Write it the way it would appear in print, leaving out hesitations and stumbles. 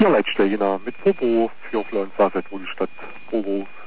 Leitstelle, genau, mit Probo für Flansa, wo die Stadt Probo